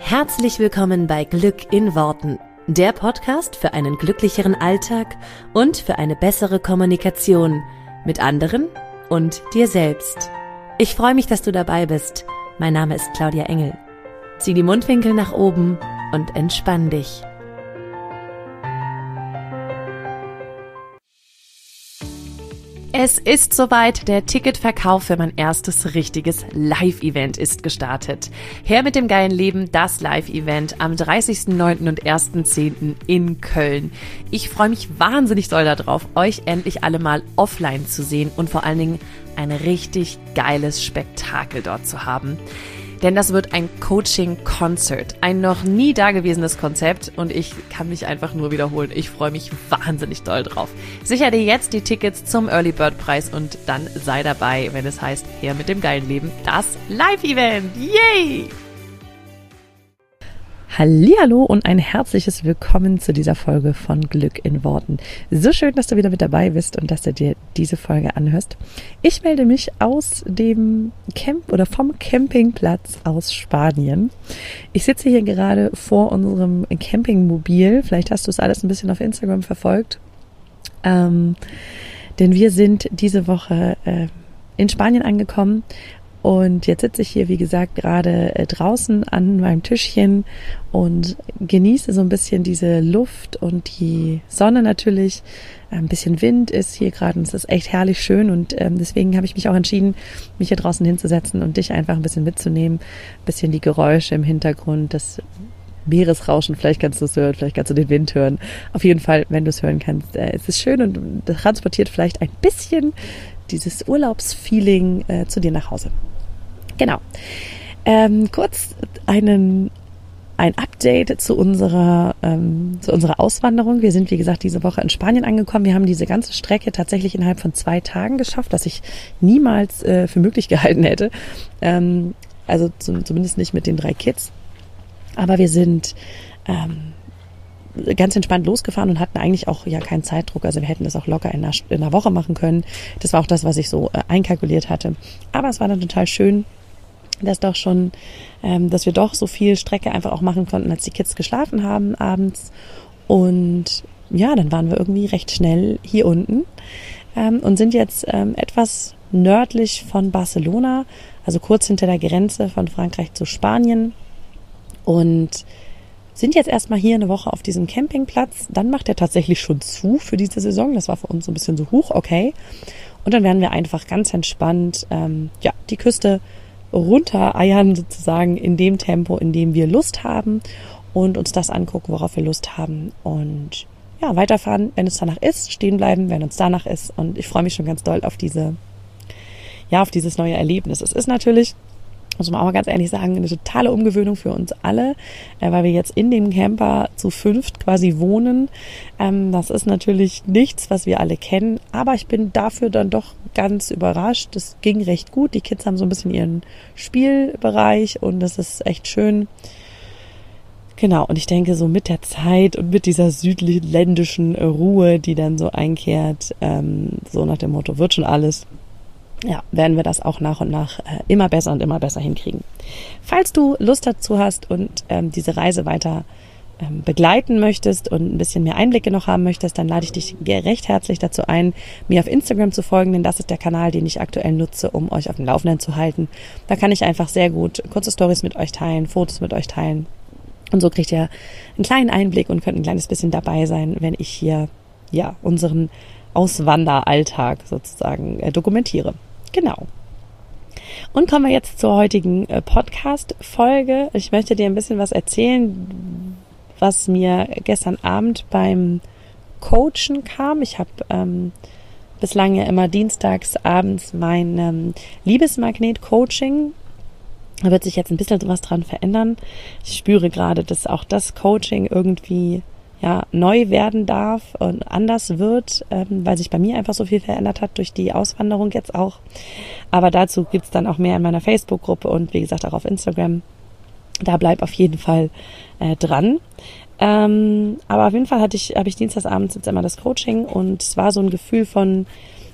Herzlich willkommen bei Glück in Worten, der Podcast für einen glücklicheren Alltag und für eine bessere Kommunikation mit anderen und dir selbst. Ich freue mich, dass du dabei bist. Mein Name ist Claudia Engel. Zieh die Mundwinkel nach oben und entspann dich. Es ist soweit, der Ticketverkauf für mein erstes richtiges Live-Event ist gestartet. Her mit dem geilen Leben, das Live-Event am 30.09. und 1.10. in Köln. Ich freue mich wahnsinnig doll darauf, euch endlich alle mal offline zu sehen und vor allen Dingen ein richtig geiles Spektakel dort zu haben. Denn das wird ein Coaching-Concert, ein noch nie dagewesenes Konzept und ich kann mich einfach nur wiederholen. Ich freue mich wahnsinnig doll drauf. Sicher dir jetzt die Tickets zum Early Bird Preis und dann sei dabei, wenn es heißt, her mit dem geilen Leben, das Live-Event. Yay! Hallihallo und ein herzliches Willkommen zu dieser Folge von Glück in Worten. So schön, dass du wieder mit dabei bist und dass du dir diese Folge anhörst. Ich melde mich aus dem vom Campingplatz aus Spanien. Ich sitze hier gerade vor unserem Campingmobil. Vielleicht hast du es alles ein bisschen auf Instagram verfolgt. Denn wir sind diese Woche in Spanien angekommen. Und jetzt sitze ich hier, wie gesagt, gerade draußen an meinem Tischchen und genieße so ein bisschen diese Luft und die Sonne natürlich. Ein bisschen Wind ist hier gerade und es ist echt herrlich schön und deswegen habe ich mich auch entschieden, mich hier draußen hinzusetzen und dich einfach ein bisschen mitzunehmen. Ein bisschen die Geräusche im Hintergrund, das Meeresrauschen, vielleicht kannst du es hören, vielleicht kannst du den Wind hören. Auf jeden Fall, wenn du es hören kannst, es ist schön und transportiert vielleicht ein bisschen dieses Urlaubsfeeling zu dir nach Hause. Genau. Kurz ein Update zu unserer Auswanderung. Wir sind, wie gesagt, diese Woche in Spanien angekommen. Wir haben diese ganze Strecke tatsächlich innerhalb von 2 Tagen geschafft, was ich niemals für möglich gehalten hätte. Also zumindest nicht mit den 3 Kids. Aber wir sind ganz entspannt losgefahren und hatten eigentlich auch ja keinen Zeitdruck. Also wir hätten das auch locker in einer Woche machen können. Das war auch das, was ich so einkalkuliert hatte. Aber es war dann total schön, dass wir doch so viel Strecke einfach auch machen konnten, als die Kids geschlafen haben abends. Und ja, dann waren wir irgendwie recht schnell hier unten und sind jetzt etwas nördlich von Barcelona, also kurz hinter der Grenze von Frankreich zu Spanien. Und sind jetzt erstmal hier eine Woche auf diesem Campingplatz. Dann macht er tatsächlich schon zu für diese Saison. Das war für uns so ein bisschen so okay. Und dann werden wir einfach ganz entspannt die Küste runtereiern sozusagen in dem Tempo, in dem wir Lust haben und uns das angucken, worauf wir Lust haben. Und ja, weiterfahren, wenn es danach ist, stehen bleiben, wenn uns danach ist. Und ich freue mich schon ganz doll auf dieses neue Erlebnis. Es ist natürlich, muss man auch mal ganz ehrlich sagen, eine totale Umgewöhnung für uns alle, weil wir jetzt in dem Camper zu 5 quasi wohnen. Das ist natürlich nichts, was wir alle kennen, aber ich bin dafür dann doch ganz überrascht. Das ging recht gut. Die Kids haben so ein bisschen ihren Spielbereich und das ist echt schön. Genau, und ich denke, so mit der Zeit und mit dieser südländischen Ruhe, die dann so einkehrt, so nach dem Motto, wird schon alles, ja, werden wir das auch nach und nach immer besser hinkriegen. Falls du Lust dazu hast und diese Reise weiter begleiten möchtest und ein bisschen mehr Einblicke noch haben möchtest, dann lade ich dich recht herzlich dazu ein, mir auf Instagram zu folgen, denn das ist der Kanal, den ich aktuell nutze, um euch auf dem Laufenden zu halten. Da kann ich einfach sehr gut kurze Stories mit euch teilen, Fotos mit euch teilen und so kriegt ihr einen kleinen Einblick und könnt ein kleines bisschen dabei sein, wenn ich hier unseren Auswanderalltag sozusagen dokumentiere. Genau. Und kommen wir jetzt zur heutigen Podcast-Folge. Ich möchte dir ein bisschen was erzählen, was mir gestern Abend beim Coachen kam. Ich habe bislang ja immer dienstags abends mein Liebesmagnet-Coaching. Da wird sich jetzt ein bisschen was dran verändern. Ich spüre gerade, dass auch das Coaching irgendwie neu werden darf und anders wird, weil sich bei mir einfach so viel verändert hat durch die Auswanderung jetzt auch. Aber dazu gibt's dann auch mehr in meiner Facebook-Gruppe und wie gesagt auch auf Instagram. Da bleib auf jeden Fall dran. Aber auf jeden Fall habe ich dienstagsabends jetzt immer das Coaching und es war so ein Gefühl von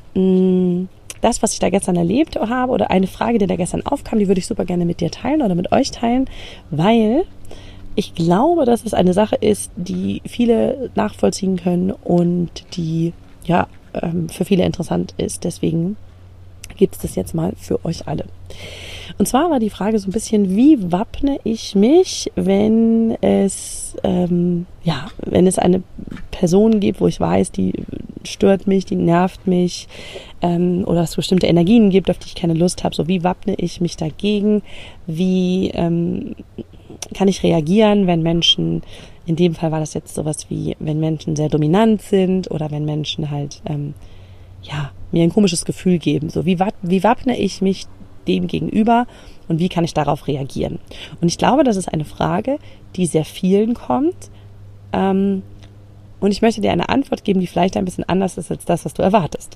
das, was ich da gestern erlebt habe oder eine Frage, die da gestern aufkam, die würde ich super gerne mit dir teilen oder mit euch teilen, weil Ich glaube, dass es eine Sache ist, die viele nachvollziehen können und die für viele interessant ist. Deswegen gibt es das jetzt mal für euch alle. Und zwar war die Frage so ein bisschen, wie wappne ich mich, wenn es eine Person gibt, wo ich weiß, die stört mich, die nervt mich, oder es bestimmte Energien gibt, auf die ich keine Lust habe. So, wie wappne ich mich dagegen? Wie kann ich reagieren, wenn Menschen, in dem Fall war das jetzt sowas wie, wenn Menschen sehr dominant sind oder wenn Menschen halt mir ein komisches Gefühl geben. So, wie wappne ich mich dem gegenüber und wie kann ich darauf reagieren? Und ich glaube, das ist eine Frage, die sehr vielen kommt. Und ich möchte dir eine Antwort geben, die vielleicht ein bisschen anders ist als das, was du erwartest.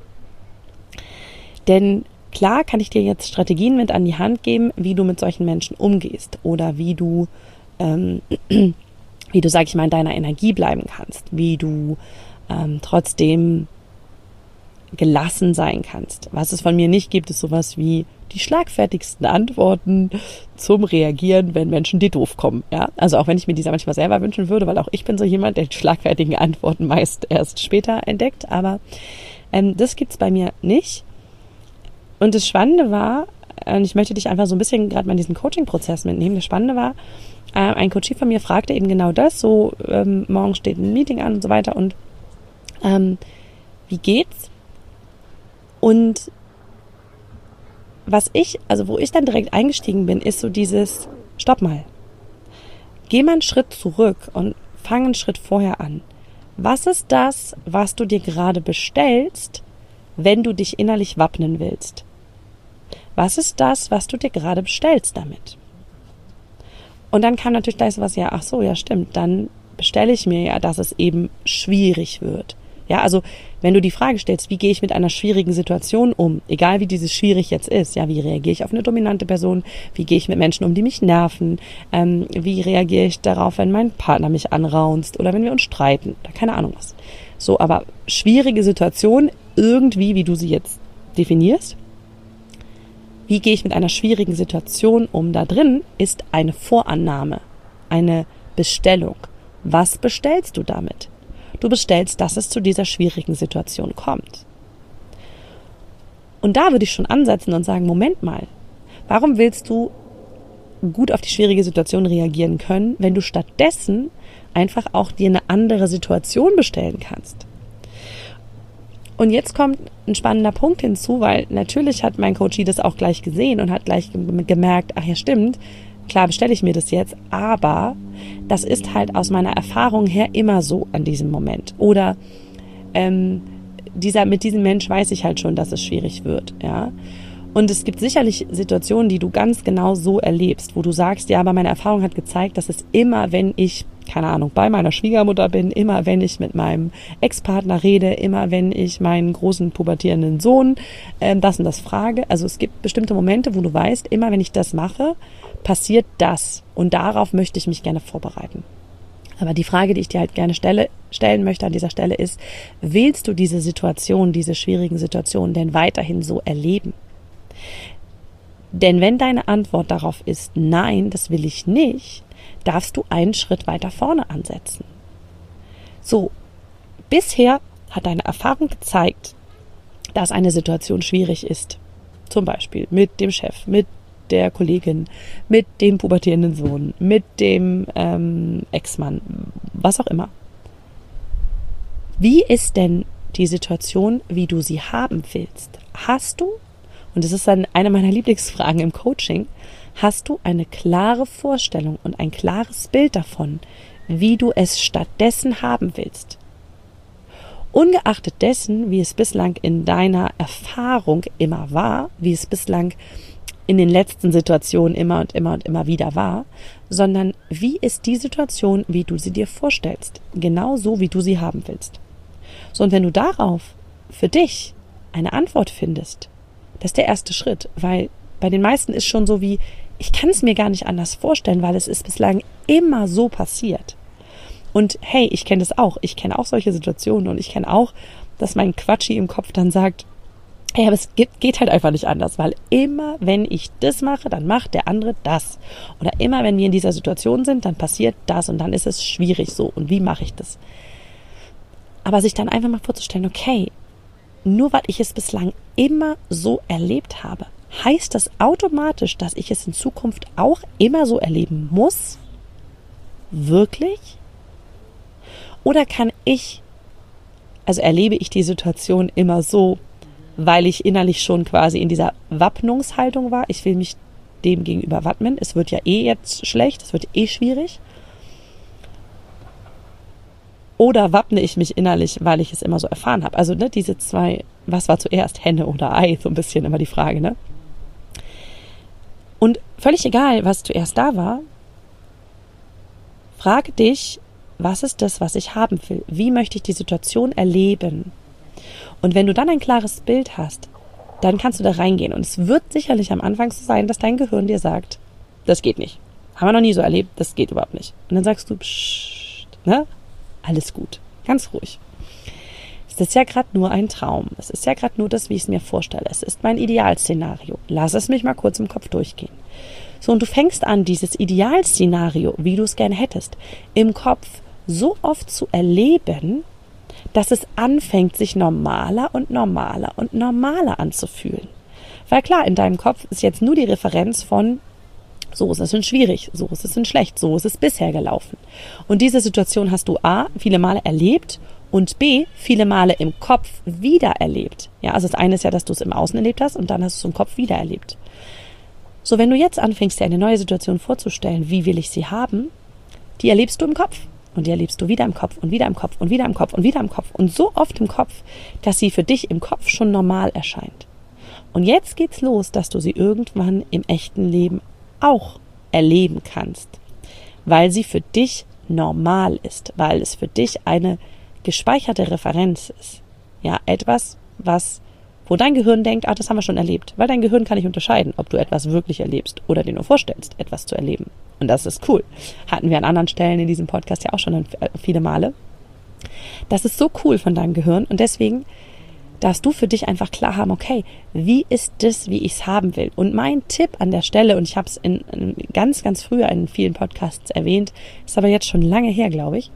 Denn klar kann ich dir jetzt Strategien mit an die Hand geben, wie du mit solchen Menschen umgehst oder wie du, sag ich mal, in deiner Energie bleiben kannst, wie du trotzdem gelassen sein kannst. Was es von mir nicht gibt, ist sowas wie die schlagfertigsten Antworten zum Reagieren, wenn Menschen dir doof kommen. Ja? Also auch wenn ich mir diese manchmal selber wünschen würde, weil auch ich bin so jemand, der die schlagfertigen Antworten meist erst später entdeckt, aber das gibt's bei mir nicht. Und das Spannende war, und ich möchte dich einfach so ein bisschen gerade mal in diesen Coaching-Prozess mitnehmen, das Spannende war, ein Coachie von mir fragte eben genau das, so morgen steht ein Meeting an und so weiter und wie geht's? Und wo ich dann direkt eingestiegen bin, ist so dieses, stopp mal, geh mal einen Schritt zurück und fang einen Schritt vorher an. Was ist das, was du dir gerade bestellst, wenn du dich innerlich wappnen willst? Was ist das, was du dir gerade bestellst damit? Und dann kam natürlich gleich sowas, ja, ach so, ja stimmt, dann bestelle ich mir ja, dass es eben schwierig wird. Ja, also wenn du die Frage stellst, wie gehe ich mit einer schwierigen Situation um, egal wie dieses schwierig jetzt ist, ja, wie reagiere ich auf eine dominante Person, wie gehe ich mit Menschen um, die mich nerven, wie reagiere ich darauf, wenn mein Partner mich anraunzt oder wenn wir uns streiten, oder keine Ahnung was. So, aber schwierige Situation, irgendwie, wie du sie jetzt definierst, wie gehe ich mit einer schwierigen Situation um, da drin ist eine Vorannahme, eine Bestellung. Was bestellst du damit? Du bestellst, dass es zu dieser schwierigen Situation kommt. Und da würde ich schon ansetzen und sagen, Moment mal, warum willst du gut auf die schwierige Situation reagieren können, wenn du stattdessen einfach auch dir eine andere Situation bestellen kannst? Und jetzt kommt ein spannender Punkt hinzu, weil natürlich hat mein Coachie das auch gleich gesehen und hat gleich gemerkt, ach ja stimmt, klar bestelle ich mir das jetzt, aber das ist halt aus meiner Erfahrung her immer so an diesem Moment. Oder mit diesem Mensch weiß ich halt schon, dass es schwierig wird. Ja? Und es gibt sicherlich Situationen, die du ganz genau so erlebst, wo du sagst, ja, aber meine Erfahrung hat gezeigt, dass es immer, wenn ich, keine Ahnung, bei meiner Schwiegermutter bin, immer wenn ich mit meinem Ex-Partner rede, immer wenn ich meinen großen pubertierenden Sohn das und das frage. Also es gibt bestimmte Momente, wo du weißt, immer wenn ich das mache, passiert das. Und darauf möchte ich mich gerne vorbereiten. Aber die Frage, die ich dir halt gerne stellen möchte an dieser Stelle ist, willst du diese Situation, diese schwierigen Situationen denn weiterhin so erleben? Denn wenn deine Antwort darauf ist, nein, das will ich nicht, darfst du einen Schritt weiter vorne ansetzen. So, bisher hat deine Erfahrung gezeigt, dass eine Situation schwierig ist. Zum Beispiel mit dem Chef, mit der Kollegin, mit dem pubertierenden Sohn, mit dem Ex-Mann, was auch immer. Wie ist denn die Situation, wie du sie haben willst? Hast du, und das ist dann eine meiner Lieblingsfragen im Coaching, hast du eine klare Vorstellung und ein klares Bild davon, wie du es stattdessen haben willst? Ungeachtet dessen, wie es bislang in deiner Erfahrung immer war, wie es bislang in den letzten Situationen immer und immer und immer wieder war, sondern wie ist die Situation, wie du sie dir vorstellst, genau so, wie du sie haben willst. So, und wenn du darauf für dich eine Antwort findest, das ist der erste Schritt, weil bei den meisten ist schon so wie, ich kann es mir gar nicht anders vorstellen, weil es ist bislang immer so passiert. Und hey, ich kenne das auch, ich kenne auch solche Situationen und ich kenne auch, dass mein Quatschi im Kopf dann sagt, Ja, aber geht halt einfach nicht anders, weil immer, wenn ich das mache, dann macht der andere das. Oder immer, wenn wir in dieser Situation sind, dann passiert das und dann ist es schwierig so. Und wie mache ich das? Aber sich dann einfach mal vorzustellen, okay, nur weil ich es bislang immer so erlebt habe, heißt das automatisch, dass ich es in Zukunft auch immer so erleben muss? Wirklich? Oder erlebe ich die Situation immer so, weil ich innerlich schon quasi in dieser Wappnungshaltung war? Ich will mich dem gegenüber wappnen. Es wird ja jetzt schlecht, es wird schwierig. Oder wappne ich mich innerlich, weil ich es immer so erfahren habe? Also diese zwei, was war zuerst, Henne oder Ei? So ein bisschen immer die Frage, ne? Und völlig egal, was zuerst da war, frage dich, was ist das, was ich haben will? Wie möchte ich die Situation erleben? Und wenn du dann ein klares Bild hast, dann kannst du da reingehen. Und es wird sicherlich am Anfang so sein, dass dein Gehirn dir sagt, das geht nicht. Haben wir noch nie so erlebt, das geht überhaupt nicht. Und dann sagst du, pssst, ne? Alles gut, ganz ruhig. Es ist ja gerade nur ein Traum. Es ist ja gerade nur das, wie ich es mir vorstelle. Es ist mein Idealszenario. Lass es mich mal kurz im Kopf durchgehen. So, und du fängst an, dieses Idealszenario, wie du es gerne hättest, im Kopf so oft zu erleben, dass es anfängt, sich normaler und normaler und normaler anzufühlen. Weil klar, in deinem Kopf ist jetzt nur die Referenz von so ist es in schwierig, so ist es in schlecht, so ist es bisher gelaufen. Und diese Situation hast du A, viele Male erlebt und B, viele Male im Kopf wieder erlebt. Ja, also das eine ist ja, dass du es im Außen erlebt hast und dann hast du es im Kopf wieder erlebt. So, wenn du jetzt anfängst, dir eine neue Situation vorzustellen, wie will ich sie haben, die erlebst du im Kopf. Und die erlebst du wieder im Kopf und wieder im Kopf und wieder im Kopf und wieder im Kopf. Und so oft im Kopf, dass sie für dich im Kopf schon normal erscheint. Und jetzt geht's los, dass du sie irgendwann im echten Leben auch erleben kannst. Weil sie für dich normal ist. Weil es für dich eine gespeicherte Referenz ist. Ja, etwas, wo dein Gehirn denkt, das haben wir schon erlebt. Weil dein Gehirn kann nicht unterscheiden, ob du etwas wirklich erlebst oder dir nur vorstellst, etwas zu erleben. Und das ist cool. Hatten wir an anderen Stellen in diesem Podcast ja auch schon viele Male. Das ist so cool von deinem Gehirn und deswegen darfst du für dich einfach klar haben, okay, wie ist das, wie ich es haben will? Und mein Tipp an der Stelle, und ich habe es in ganz, ganz früher in vielen Podcasts erwähnt, ist aber jetzt schon lange her, glaube ich.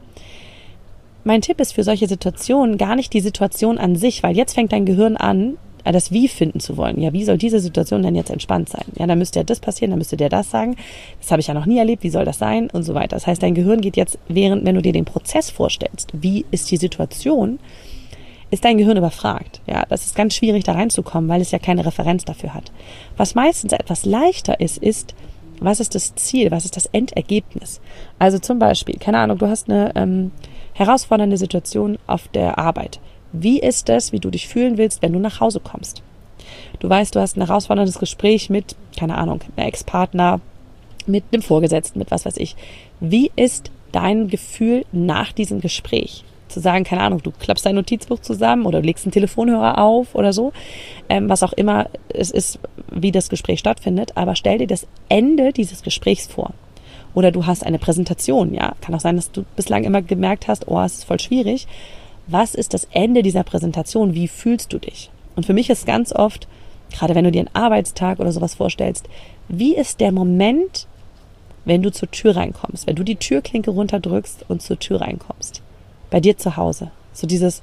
Mein Tipp ist für solche Situationen gar nicht die Situation an sich, weil jetzt fängt dein Gehirn an, das Wie finden zu wollen. Ja, wie soll diese Situation denn jetzt entspannt sein? Ja, dann müsste ja das passieren, dann müsste der das sagen. Das habe ich ja noch nie erlebt, wie soll das sein? Und so weiter. Das heißt, dein Gehirn geht jetzt, wenn du dir den Prozess vorstellst, wie ist die Situation, ist dein Gehirn überfragt. Ja, das ist ganz schwierig, da reinzukommen, weil es ja keine Referenz dafür hat. Was meistens etwas leichter ist, was ist das Ziel, was ist das Endergebnis? Also zum Beispiel, keine Ahnung, du hast eine herausfordernde Situation auf der Arbeit. Wie ist es, wie du dich fühlen willst, wenn du nach Hause kommst? Du weißt, du hast ein herausforderndes Gespräch mit, keine Ahnung, einem Ex-Partner, mit einem Vorgesetzten, mit was weiß ich. Wie ist dein Gefühl nach diesem Gespräch? Zu sagen, keine Ahnung, du klappst dein Notizbuch zusammen oder legst einen Telefonhörer auf oder so, was auch immer es ist, wie das Gespräch stattfindet, aber stell dir das Ende dieses Gesprächs vor. Oder du hast eine Präsentation, ja, kann auch sein, dass du bislang immer gemerkt hast, es ist voll schwierig. Was ist das Ende dieser Präsentation? Wie fühlst du dich? Und für mich ist ganz oft, gerade wenn du dir einen Arbeitstag oder sowas vorstellst, wie ist der Moment, wenn du zur Tür reinkommst, wenn du die Türklinke runterdrückst und zur Tür reinkommst? Bei dir zu Hause. So dieses,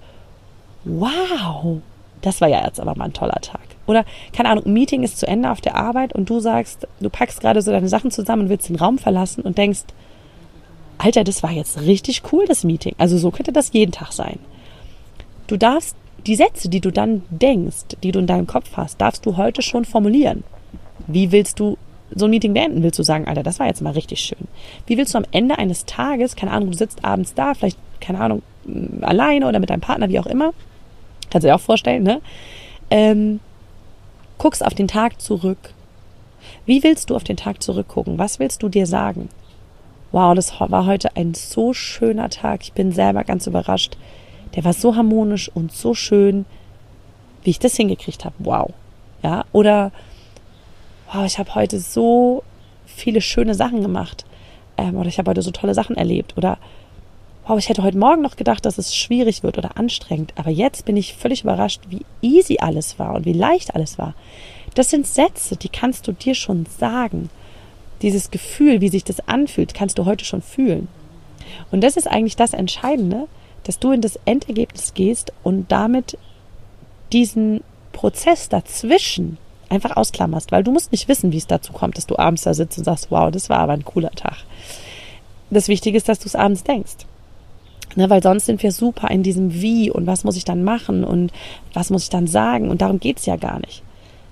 wow, das war ja jetzt aber mal ein toller Tag. Oder, keine Ahnung, ein Meeting ist zu Ende auf der Arbeit und du sagst, du packst gerade so deine Sachen zusammen und willst den Raum verlassen und denkst, Alter, das war jetzt richtig cool, das Meeting. Also so könnte das jeden Tag sein. Du darfst die Sätze, die du dann denkst, die du in deinem Kopf hast, darfst du heute schon formulieren. Wie willst du so ein Meeting beenden? Willst du sagen, Alter, das war jetzt mal richtig schön? Wie willst du am Ende eines Tages, keine Ahnung, du sitzt abends da, vielleicht, keine Ahnung, alleine oder mit deinem Partner, wie auch immer, kannst du dir auch vorstellen, ne? Guckst auf den Tag zurück. Wie willst du auf den Tag zurückgucken? Was willst du dir sagen? Wow, das war heute ein so schöner Tag. Ich bin selber ganz überrascht. Der war so harmonisch und so schön, wie ich das hingekriegt habe. Wow. Ja, oder wow, ich habe heute so viele schöne Sachen gemacht. Oder ich habe heute so tolle Sachen erlebt. Oder wow, ich hätte heute Morgen noch gedacht, dass es schwierig wird oder anstrengend, aber jetzt bin ich völlig überrascht, wie easy alles war und wie leicht alles war. Das sind Sätze, die kannst du dir schon sagen. Dieses Gefühl, wie sich das anfühlt, kannst du heute schon fühlen. Und das ist eigentlich das Entscheidende, dass du in das Endergebnis gehst und damit diesen Prozess dazwischen einfach ausklammerst, weil du musst nicht wissen, wie es dazu kommt, dass du abends da sitzt und sagst, wow, das war aber ein cooler Tag. Das Wichtige ist, dass du es abends denkst. Ne, weil sonst sind wir super in diesem Wie und was muss ich dann machen und was muss ich dann sagen und darum geht es ja gar nicht.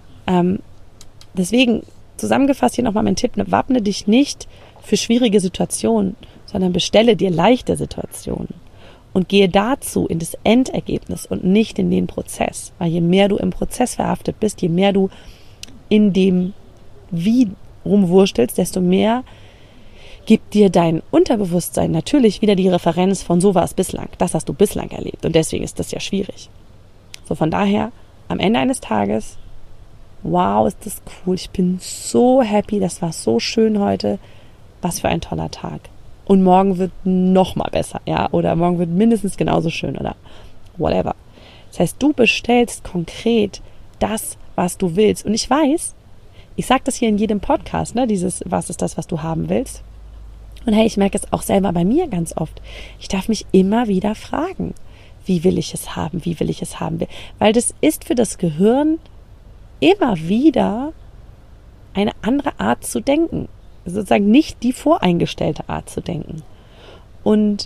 Deswegen zusammengefasst hier nochmal mein Tipp, ne, wappne dich nicht für schwierige Situationen, sondern bestelle dir leichte Situationen und gehe dazu in das Endergebnis und nicht in den Prozess. Weil je mehr du im Prozess verhaftet bist, je mehr du in dem Wie rumwurstelst, desto mehr gibt dir dein Unterbewusstsein natürlich wieder die Referenz von so war es bislang. Das hast du bislang erlebt und deswegen ist das ja schwierig. So von daher, am Ende eines Tages, wow, ist das cool. Ich bin so happy, das war so schön heute. Was für ein toller Tag. Und morgen wird noch mal besser, ja, oder morgen wird mindestens genauso schön oder whatever. Das heißt, du bestellst konkret das, was du willst. Und ich weiß, ich sage das hier in jedem Podcast, ne, dieses, was ist das, was du haben willst? Und hey, ich merke es auch selber bei mir ganz oft. Ich darf mich immer wieder fragen, wie will ich es haben, wie will ich es haben? Weil das ist für das Gehirn immer wieder eine andere Art zu denken. Sozusagen nicht die voreingestellte Art zu denken. Und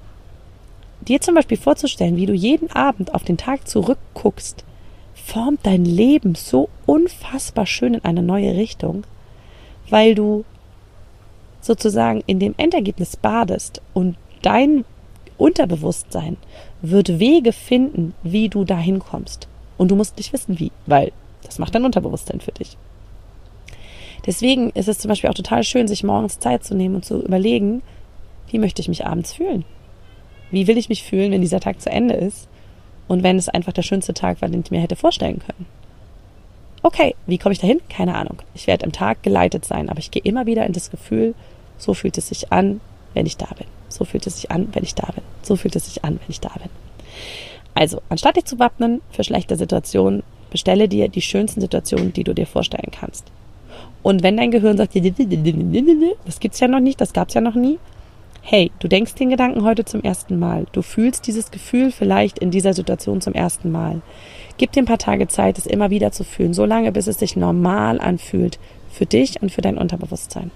dir zum Beispiel vorzustellen, wie du jeden Abend auf den Tag zurückguckst, formt dein Leben so unfassbar schön in eine neue Richtung, weil du sozusagen in dem Endergebnis badest und dein Unterbewusstsein wird Wege finden, wie du dahin kommst. Und du musst nicht wissen, wie, weil das macht dein Unterbewusstsein für dich. Deswegen ist es zum Beispiel auch total schön, sich morgens Zeit zu nehmen und zu überlegen, wie möchte ich mich abends fühlen? Wie will ich mich fühlen, wenn dieser Tag zu Ende ist und wenn es einfach der schönste Tag war, den ich mir hätte vorstellen können? Okay, wie komme ich dahin? Keine Ahnung. Ich werde am Tag geleitet sein, aber ich gehe immer wieder in das Gefühl, so fühlt es sich an, wenn ich da bin. So fühlt es sich an, wenn ich da bin. So fühlt es sich an, wenn ich da bin. Also, anstatt dich zu wappnen für schlechte Situationen, bestelle dir die schönsten Situationen, die du dir vorstellen kannst. Und wenn dein Gehirn sagt, das gibt's ja noch nicht, das gab's ja noch nie, hey, du denkst den Gedanken heute zum ersten Mal. Du fühlst dieses Gefühl vielleicht in dieser Situation zum ersten Mal. Gib dir ein paar Tage Zeit, es immer wieder zu fühlen, so lange, bis es sich normal anfühlt für dich und für dein Unterbewusstsein.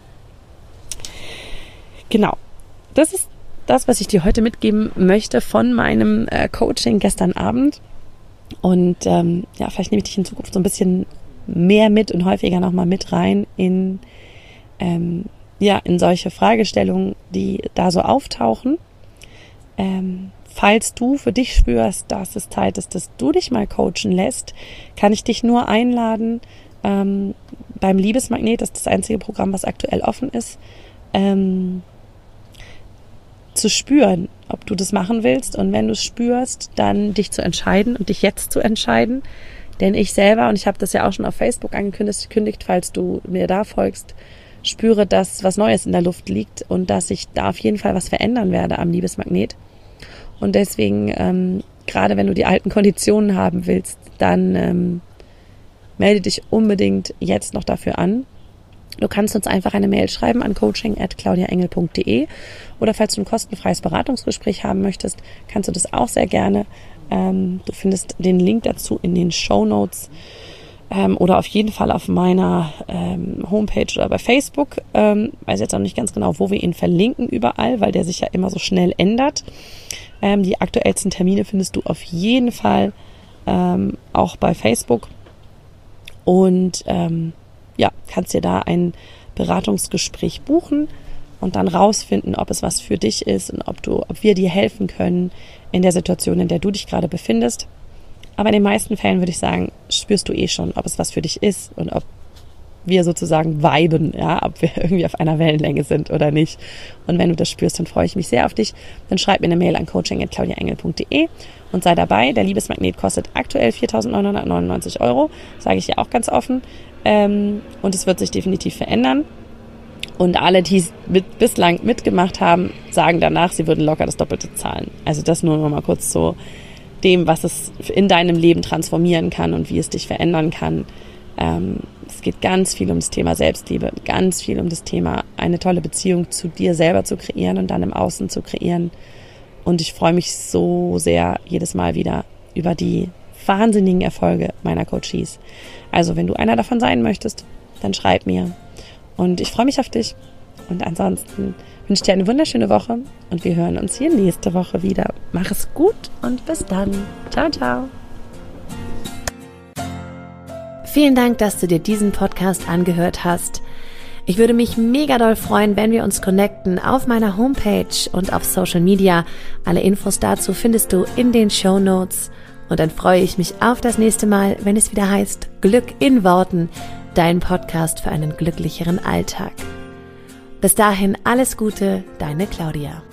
Genau, das ist das, was ich dir heute mitgeben möchte von meinem Coaching gestern Abend. Und vielleicht nehme ich dich in Zukunft so ein bisschen mehr mit und häufiger nochmal mit rein in solche Fragestellungen, die da so auftauchen. Falls du für dich spürst, dass es Zeit ist, dass du dich mal coachen lässt, kann ich dich nur einladen, beim Liebesmagnet, das ist das einzige Programm, was aktuell offen ist, zu spüren, ob du das machen willst. Und wenn du es spürst, dann dich zu entscheiden und dich jetzt zu entscheiden. Denn ich selber, und ich habe das ja auch schon auf Facebook angekündigt, falls du mir da folgst, spüre, dass was Neues in der Luft liegt und dass ich da auf jeden Fall was verändern werde am Liebesmagnet. Und deswegen, gerade wenn du die alten Konditionen haben willst, dann melde dich unbedingt jetzt noch dafür an. Du kannst uns einfach eine Mail schreiben an coaching@claudiaengel.de oder falls du ein kostenfreies Beratungsgespräch haben möchtest, kannst du das auch sehr gerne. Du findest den Link dazu in den Shownotes oder auf jeden Fall auf meiner Homepage oder bei Facebook. Weiß jetzt auch nicht ganz genau, wo wir ihn verlinken überall, weil der sich ja immer so schnell ändert. Die aktuellsten Termine findest du auf jeden Fall auch bei Facebook. Und kannst dir da ein Beratungsgespräch buchen und dann rausfinden, ob es was für dich ist und ob wir dir helfen können in der Situation, in der du dich gerade befindest. Aber in den meisten Fällen würde ich sagen, spürst du schon, ob es was für dich ist und ob wir sozusagen viben, ja, ob wir irgendwie auf einer Wellenlänge sind oder nicht. Und wenn du das spürst, dann freue ich mich sehr auf dich. Dann schreib mir eine Mail an coaching@claudiaengel.de und sei dabei. Der Liebesmagnet kostet aktuell 4.999 €, sage ich ja auch ganz offen. Und es wird sich definitiv verändern. Und alle, die es bislang mitgemacht haben, sagen danach, sie würden locker das Doppelte zahlen. Also das nur noch mal kurz zu dem, was es in deinem Leben transformieren kann und wie es dich verändern kann. Es geht ganz viel um das Thema Selbstliebe, ganz viel um das Thema, eine tolle Beziehung zu dir selber zu kreieren und dann im Außen zu kreieren. Und ich freue mich so sehr jedes Mal wieder über die wahnsinnigen Erfolge meiner Coaches. Also wenn du einer davon sein möchtest, dann schreib mir. Und ich freue mich auf dich. Und ansonsten wünsche ich dir eine wunderschöne Woche und wir hören uns hier nächste Woche wieder. Mach es gut und bis dann. Ciao, ciao. Vielen Dank, dass du dir diesen Podcast angehört hast. Ich würde mich mega doll freuen, wenn wir uns connecten auf meiner Homepage und auf Social Media. Alle Infos dazu findest du in den Shownotes. Und dann freue ich mich auf das nächste Mal, wenn es wieder heißt Glück in Worten, dein Podcast für einen glücklicheren Alltag. Bis dahin alles Gute, deine Claudia.